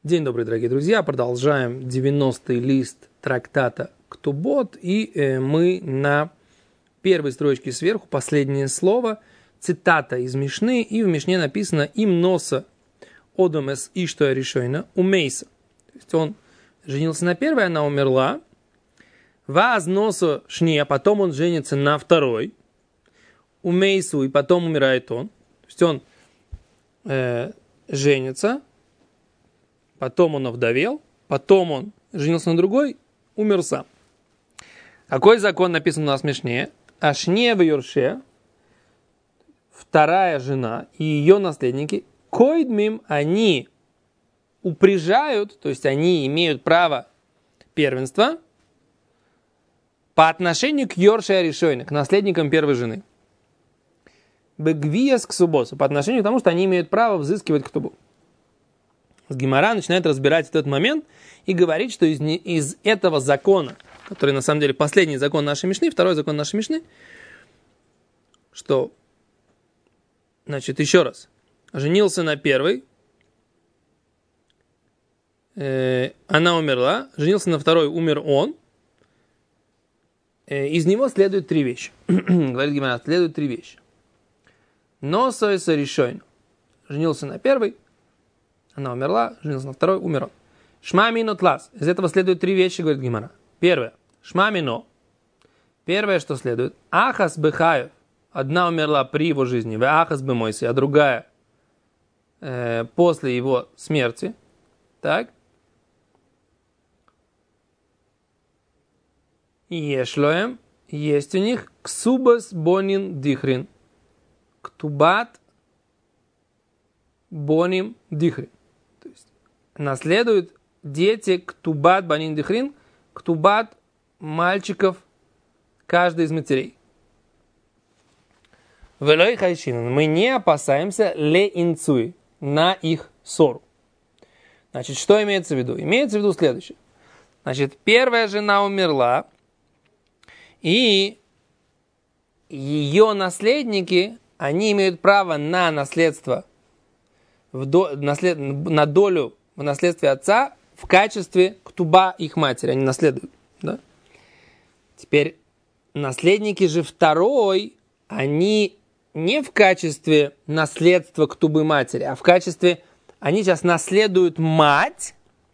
День добрый, дорогие друзья. Продолжаем 90-й лист трактата Ктубот. И мы на первой строчке сверху, последнее слово, цитата из Мишны. И в Мишне написано «Им носа одом эс ишто решойна умейса». То есть он женился на первой, она умерла. Ваз носа шния, потом он женится на второй. Умейсу, и потом умирает он. То есть он женится. Потом он овдовел, потом он женился на другой, умер сам. Какой закон написан у нас в Мишне? Ашне в Юрше, вторая жена и ее наследники, койдмим, они упрежают, то есть они имеют право первенства по отношению к Йорше Аришойне, к наследникам первой жены. Бегвиес к субосу, по отношению к тому, что они имеют право взыскивать ктубу. Гемара начинает разбирать этот момент и говорит, что из этого закона, который на самом деле последний закон нашей Мишны, второй закон нашей Мишны, что, значит, еще раз, женился на первой, она умерла, женился на второй, умер он, из него следует три вещи. Говорит Гемара, следует три вещи. Но сойса решойн, женился на первой, она умерла, женился на второй, умер он. Шмамино тлас. Из этого следует три вещи, говорит Гемара. Первое. Шмамино. Первое, что следует. Ахас бехаев. Одна умерла при его жизни. Ахас бемойси. А другая после его смерти. Так. Ешлоем. Есть у них ксубас бонин дихрин. Ктубат боним дихрин. Наследуют дети ктубат банин дихрин, ктубат мальчиков каждой из матерей. Велой хайшин, мы не опасаемся ле инцуи, на их ссору. Значит, что имеется в виду? Имеется в виду следующее. Значит, первая жена умерла, и ее наследники, они имеют право на наследство, на долю в наследстве отца в качестве ктуба их матери. Они наследуют. Да? Теперь наследники же второй, они не в качестве наследства ктубы матери, а в качестве, они сейчас наследуют мать,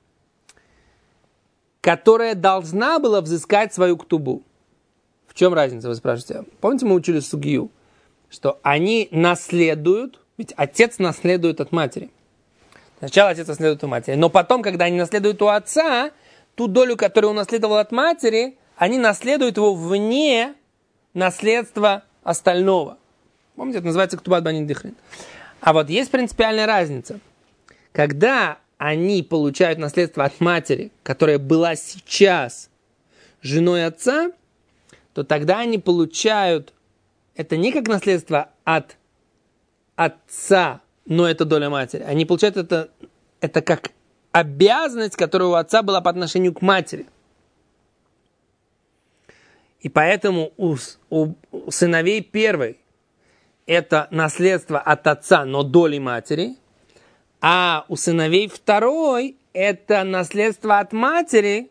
которая должна была взыскать свою ктубу. В чем разница, вы спрашиваете? Помните, мы учили сугию, что они наследуют, ведь отец наследует от матери. Сначала отец наследует у матери. Но потом, когда они наследуют у отца, ту долю, которую он наследовал от матери, они наследуют его вне наследства остального. Помните, это называется ктубат банин дихрин. А вот есть принципиальная разница. Когда они получают наследство от матери, которая была сейчас женой отца, то тогда они получают это не как наследство от отца, но это доля матери. Они получают это как обязанность, которая у отца была по отношению к матери. И поэтому у сыновей первой это наследство от отца, но доли матери, а у сыновей второй это наследство от матери,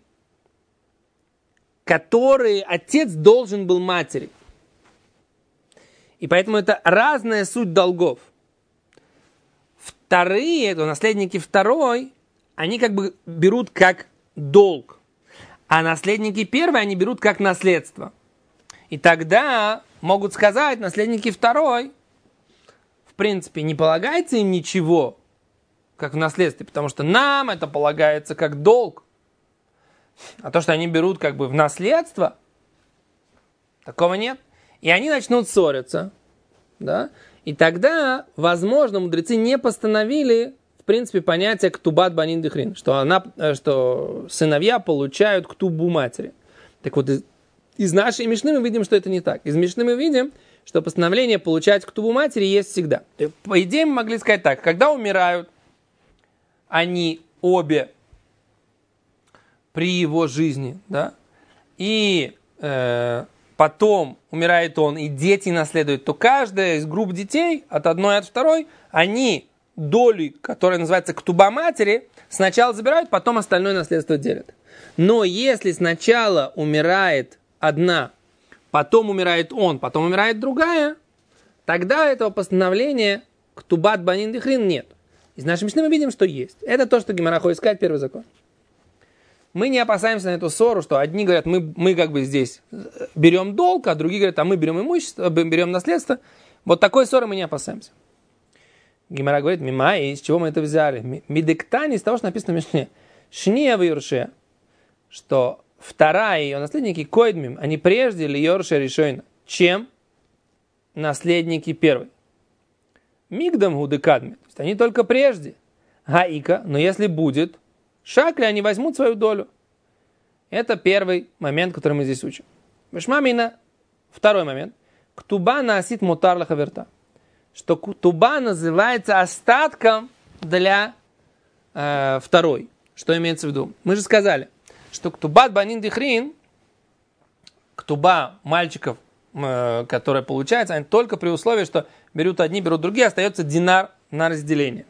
которые отец должен был матери. И поэтому это разная суть долгов. Вторые, это наследники второй, они как бы берут как долг. А наследники первой, они берут как наследство. И тогда могут сказать, наследники второй, в принципе, не полагается им ничего, как в наследстве, потому что нам это полагается как долг. А то, что они берут как бы в наследство, такого нет. И они начнут ссориться, да? И тогда, возможно, мудрецы не постановили, в принципе, понятие ктубат банин дихрин, что сыновья получают ктубу матери. Так вот, из нашей Мишны мы видим, что это не так. Из Мишны мы видим, что постановление получать ктубу матери есть всегда. По идее, мы могли сказать так, когда умирают они обе при его жизни, да, и потом умирает он, и дети наследуют, то каждая из групп детей, от одной и от второй, они доли, которая называется ктуба матери, сначала забирают, потом остальное наследство делят. Но если сначала умирает одна, потом умирает он, потом умирает другая, тогда этого постановления ктубат банин дихрин нет. Из нашей Мишны мы видим, что есть. Это то, что Гемара хочет сказать, первый закон. Мы не опасаемся на эту ссору, что одни говорят, мы как бы здесь берем долг, а другие говорят, а мы берем имущество, берем наследство. Вот такой ссоры мы не опасаемся. Гемара говорит, мима, и из чего мы это взяли? Мидектани, из того, что написано в Мишне. Шния в Йорше, что вторая ее наследники, койдмим, они прежде ли Йорше решойна, чем наследники первой. Мигдам гудекадми, то есть они только прежде. Гаика, но если будет, шакли, они возьмут свою долю. Это первый момент, который мы здесь учим. Вишмамина, второй момент. Ктуба насит мутар лахаверта. Что ктуба называется остатком для второй. Что имеется в виду? Мы же сказали, что ктубат банин дихрин, ктуба мальчиков, которые получаются, они только при условии, что берут одни, берут другие, остается динар на разделение.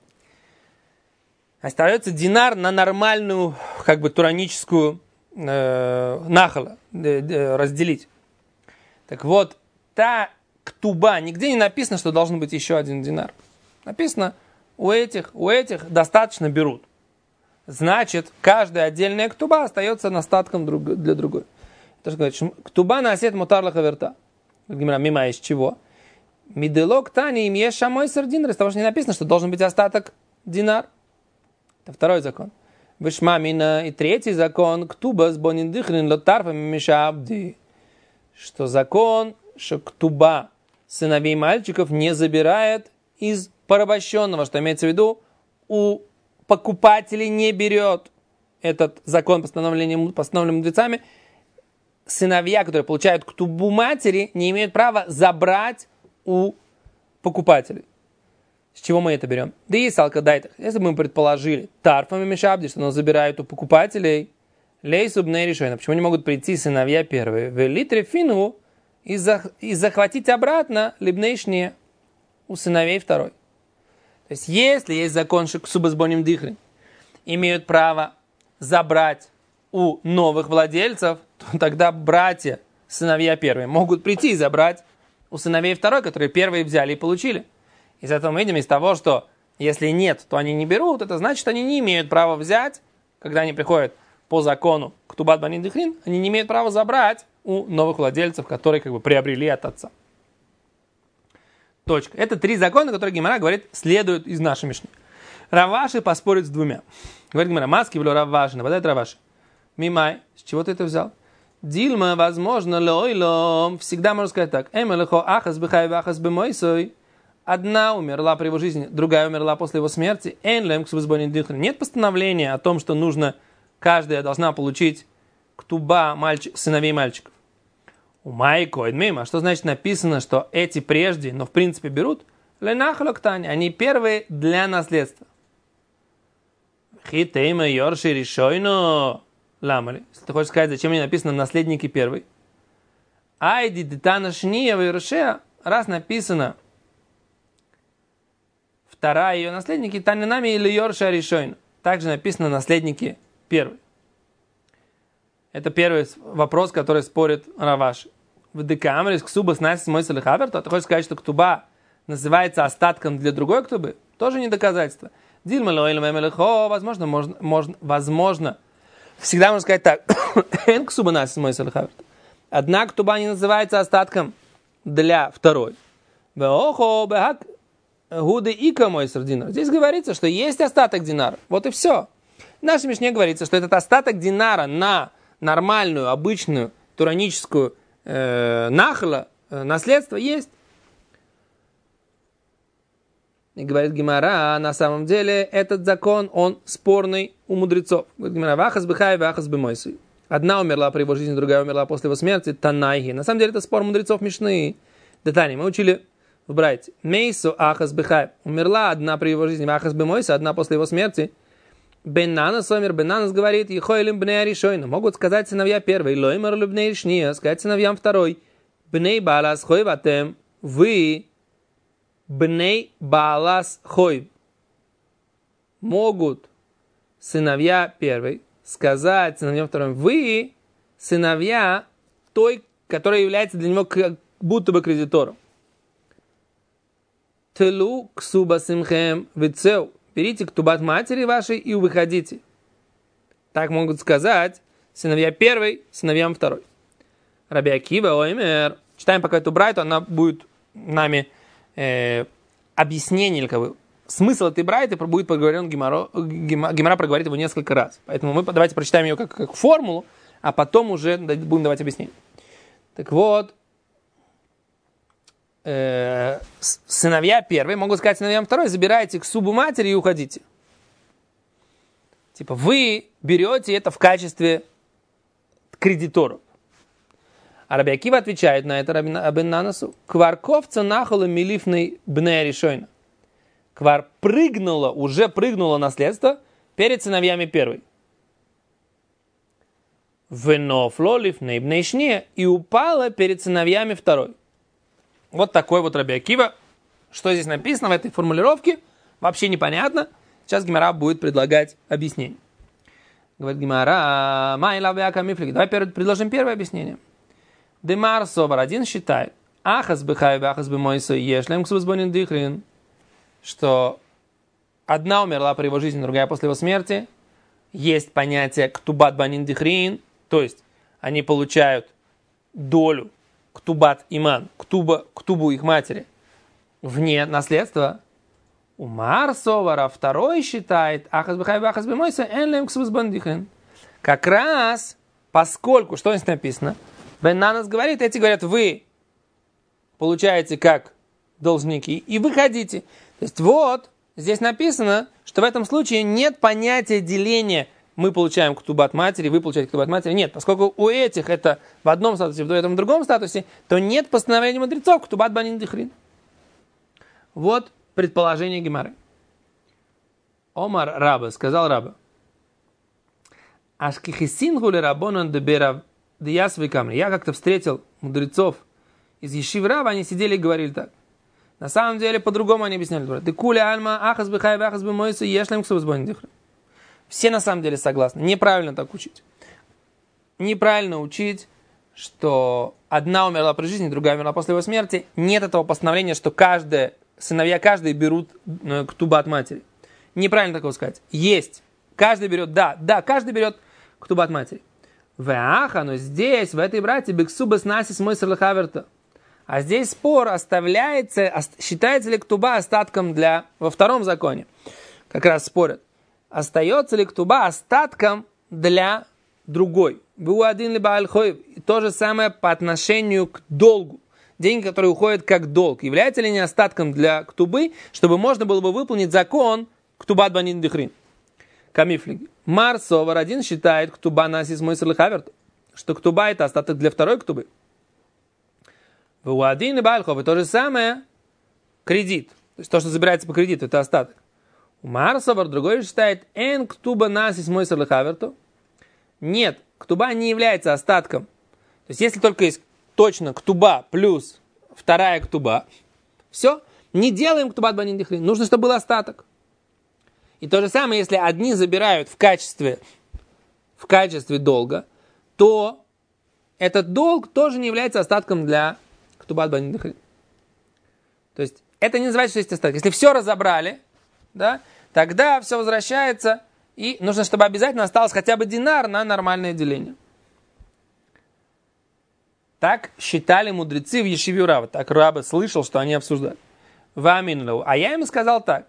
Остается динар на нормальную, как бы, тураническую нахала разделить. Так вот, та ктуба, нигде не написано, что должен быть еще один динар. Написано, у этих достаточно берут. Значит, каждая отдельная ктуба остается остатком для другой. То, что говорит, ктуба насет мутар лахаверта. Мимо из чего? Миделок тани им ешь шамой сардинар. Из того, что не написано, что должен быть остаток динар. Это второй закон. Вишмамина. И третий закон. Ктуба с бонин дихрин лотарфами мишабди. Что закон, что ктуба сыновей мальчиков не забирает из порабощенного. Что имеется в виду, у покупателей не берет этот закон, постановленный мудрецами. Сыновья, которые получают ктубу матери, не имеют права забрать у покупателей. С чего мы это берем? Да и салкадайтах. Если бы мы предположили тарфами мишабди, что он забирает у покупателей, лейсубней решойно. Почему не могут прийти сыновья первые? В литре фину и захватить обратно либнейшние у сыновей второй. То есть, если есть закон шиксуба с боним дихрин, имеют право забрать у новых владельцев, то тогда братья, сыновья первые, могут прийти и забрать у сыновей второй, которые первые взяли и получили. Из этого мы видим, из того, что если нет, то они не берут, это значит, они не имеют права взять, когда они приходят по закону ктубат банин дихрин, они не имеют права забрать у новых владельцев, которые как бы приобрели от отца. Точка. Это три закона, которые Гемара говорит, следуют из нашей Мишны. Раваши поспорит с двумя. Говорит Гемара, маски вло Раваши, нападает Раваши. Мимай, с чего ты это взял? Дильма, возможно, лойлом. Всегда можно сказать так. Эмелехо ахас бихай вахас бемойсой. Одна умерла при его жизни, другая умерла после его смерти. Энлем ксубсбонин дихрин. Нет постановления о том, что нужно, каждая должна получить ктуба сыновей мальчиков. У майко эдмима. Что значит написано, что эти прежде, но в принципе берут? Ленахалоктани. Они первые для наследства. Хитейма йорши решойно. Ламали. Если ты хочешь сказать, зачем мне написано наследники первый? Айди детана шния вайрушея. Раз написано вторая ее наследники, танинами или йорша решойно. Также написано наследники первый. Это первый вопрос, который спорит Раваши. В декамерис ксуба снасис мойса лихаверта. Ты хочешь сказать, что ктуба называется остатком для другой ктубы? Тоже не доказательство. Дильма лойлем эмелехо. Возможно. Всегда можно сказать так. Эн ксуба снасис мойса лихаверта. Одна ктуба не называется остатком для второй. Веохо бехак гуды ика мойсер динар. Здесь говорится, что есть остаток динара. Вот и все. В нашей Мишне говорится, что этот остаток динара на нормальную, обычную, тураническую нахла, наследство есть. И говорит Гемара, на самом деле этот закон, он спорный у мудрецов. Говорит Гемара, вахас бихай, вахас бемойсуй. Одна умерла при его жизни, другая умерла после его смерти. Танайхи. На самом деле это спор мудрецов Мишны. Детали. Мы учили в Брайте. Мейсу ахас бихай. Умерла одна при его жизни, вахас бемойсуй, одна после его смерти. Бенанас омер, Бенанас говорит, ехойлим бней аришойна. Могут сказать сыновья первый, лоймер любней ришния, сказать сыновьям второй. Бней балас хой ватем, вы бней балас хой. могут сыновья первой сказать сыновьям вторым: вы сыновья той, которая является для него как будто бы кредитором. Телу ксуба симхем вицеу. Берите ктубат матери вашей и выходите. Так могут сказать сыновья первой, сыновьям второй. Раби Акива оймер. Читаем пока эту брайту, она будет нами объяснение, как бы, смысл этой брайты будет проговорен Гемара проговорит его несколько раз. Поэтому мы давайте прочитаем ее как формулу, а потом уже будем давать объяснение. Так вот, сыновья первой могут сказать сыновьям второй: забирайте ксубу матери и уходите. Типа вы берете это в качестве кредиторов. А Раби Акива отвечает на это Рабин Нанасу: кварковца нахала милифной бнея решойна. Квар уже прыгнуло наследство перед сыновьями первой. Венофло лифней бней шне, и упало перед сыновьями второй. Вот такой вот Раби Акива. Что здесь написано в этой формулировке, вообще непонятно. Сейчас Гемара будет предлагать объяснение. Говорит Гемара: давай предложим первое объяснение. Демар Совар один считает, ахас бехай ахас бемойса ешлем ксубазбонин дихрин, что одна умерла при его жизни, другая после его смерти. Есть понятие ктубат банин дихрин, то есть они получают долю ктубат иман, ктубу их матери, вне наследства. Умар Совара второй считает, ахас бехай ахас бемойса энлем ксубазбонин дихрин. Как раз, поскольку, что здесь написано, Бен Нанас говорит, эти говорят: вы получаете как должники и выходите. То есть вот, здесь написано, что в этом случае нет понятия деления. Мы получаем ктубат матери, вы получаете ктубат матери. Нет, поскольку у этих это в одном статусе, в этом в другом статусе, то нет постановления мудрецов ктубат банин дихрин. Вот предположение Гемары. Омар Раба, сказал Раба: Ашкихисин гули рабонан деберав. Я как-то встретил мудрецов из Ешив Рава, они сидели и говорили так. На самом деле, по-другому они объясняли. Все на самом деле согласны. Неправильно так учить. Неправильно учить, что одна умерла при жизни, другая умерла после его смерти. Нет этого постановления, что сыновья каждый берут ктубат матери. Неправильно такого сказать. Есть. Каждый берет, каждый берет ктубат матери. Но здесь, в этой брате, бексуба снасис мой серлахаверта. А здесь спор оставляется, считается ли ктуба остатком во втором законе. Как раз спорят. Остается ли ктуба остатком для другой. Был один либо альхоев. И то же самое по отношению к долгу. Деньги, которые уходят как долг. Является ли не остатком для ктубы, чтобы можно было бы выполнить закон ктубат банин дихрин. Камифлиги. Марсовар один считает ктуба насис мой серлахаверт, что ктуба это остаток для второй ктубы. В один и бальхов и то же самое кредит. То есть то, что забирается по кредиту, это остаток. У Марсовар другой считает эн ктуба насис мой серлахаверту. Нет, ктуба не является остатком. То есть если только есть точно ктуба плюс вторая ктуба, все, не делаем ктубат банин дихрин. Нужно, чтобы был остаток. И то же самое, если одни забирают в качестве долга, то этот долг тоже не является остатком для ктубат банин дихрин. То есть это не называется, что есть остаток. Если все разобрали, да, тогда все возвращается, и нужно, чтобы обязательно осталось хотя бы динар на нормальное деление. Так считали мудрецы в Ешиве Рава. Так Раба слышал, что они обсуждали. А я им сказал так: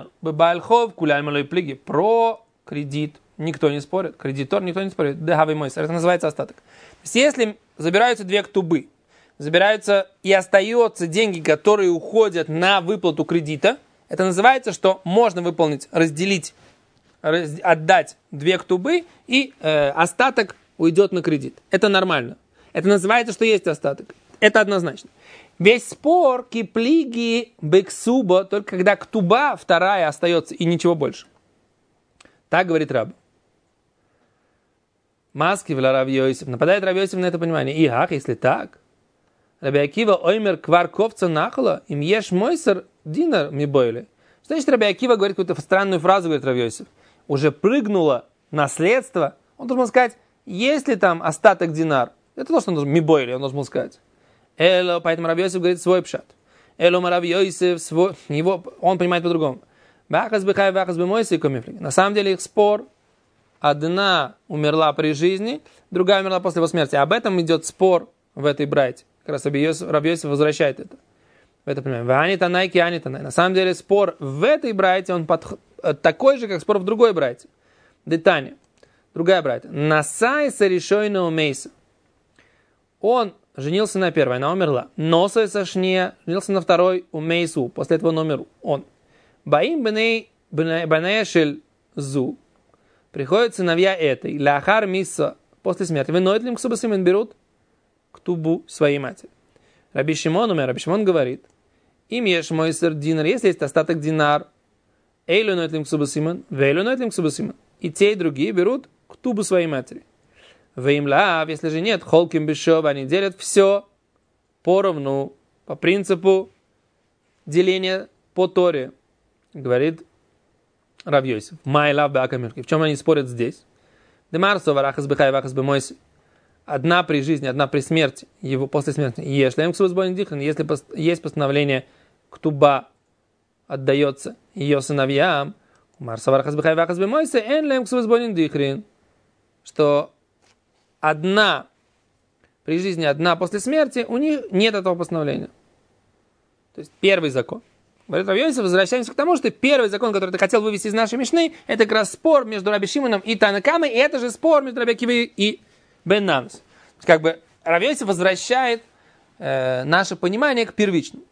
про кредит никто не спорит, кредитор никто не спорит, это называется остаток. То есть если забираются две ктубы, забираются и остаются деньги, которые уходят на выплату кредита, это называется, что можно выполнить, отдать две ктубы, и остаток уйдет на кредит. Это нормально. Это называется, что есть остаток. Это однозначно. Весь спор киплиги бексуба, только когда ктуба вторая остается и ничего больше. Так говорит Раб. Маски в Рав Йосиф. Нападает Рав Йосиф на это понимание. И ах, если так. Раби Акива оймер кварковца нахала, им ешь мойсер динар ми бойли. Что значит Раби Акива говорит какую-то странную фразу, говорит Рав Йосеф. Уже прыгнуло наследство. Он должен сказать, есть ли там остаток динар. Это то, что он должен, мибойли, он должен сказать. Эло, поэтому Рав Йосеф говорит свой пшат. Эло Рав Йосеф, он понимает по-другому. Бахас бихай, бахас бимойси комифлиг. На самом деле их спор. Одна умерла при жизни, другая умерла после его смерти. Об этом идет спор в этой брайте. Как раз Рав Йосеф возвращает это. В это понимаем. Вани танай, киани танай. На самом деле спор в этой брайте, он такой же, как спор в другой брайте. Детание. Другая брайта. Насай саришойна умейса. Он женился на первой, она умерла. Носа сашне женился на второй умейсу. После этого он умер. Он. Баим банешель зу. Приходят сыновья этой. Лахар мисса. После смерти. Веноитлим ксубасимен берут ктубу своей матери. Раби Шимон умер. Раби Шимон говорит. Им ешь мой сыр динар. Если есть остаток динар. Эйлю ноитлим ксубасимен. Вейлю ноитлим ксубасимен. И те, и другие берут ктубу своей матери. Веймлав, если же нет, холким бешов, они делят все поровну, по принципу деления по Торе. Говорит Рав Йосеф. Майлав беакамирки. В чем они спорят здесь? Демарсо варахас бихай вахас бемойси. Одна при жизни, одна при смерти, его после смерти. Если есть постановление ктуба отдается ее сыновьям, что одна при жизни, одна после смерти, у них нет этого постановления. То есть первый закон. Говорит Рав Йосеф, возвращаемся к тому, что первый закон, который ты хотел вывести из нашей Мишны, это как раз спор между Раби Шимоном и Танакамой, и это же спор между Раби Акивой и Бен Нанус. Как бы Рав Йосеф возвращает наше понимание к первичному.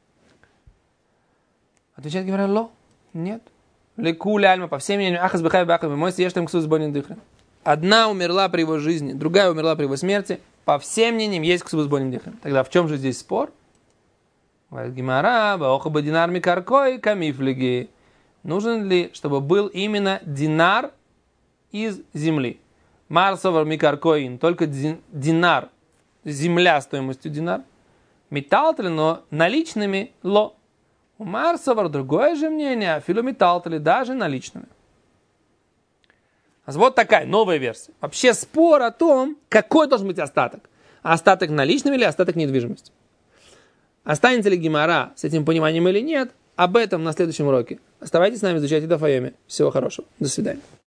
Отвечает Гемара, ло, нет. Лекуля альма, по всем мнениям, ахас бихай бахай бимойси, ешь там ксус бонин дыхрен. Одна умерла при его жизни, другая умерла при его смерти. По всем мнениям есть ксус бонин дыхрен. Тогда в чем же здесь спор? Говорит Гемара, баохаба динар микаркой камифлиги. Нужен ли, чтобы был именно динар из земли? Марсовар микаркоин, только динар, земля стоимостью динар. Металтли, но наличными ло. У Марсовар другое же мнение, филометалтли даже наличными. Вот такая новая версия. Вообще спор о том, какой должен быть остаток. Остаток наличными или остаток недвижимости. Останется ли Гемара с этим пониманием или нет, об этом на следующем уроке. Оставайтесь с нами, изучайте Даф Йоми. Всего хорошего. До свидания.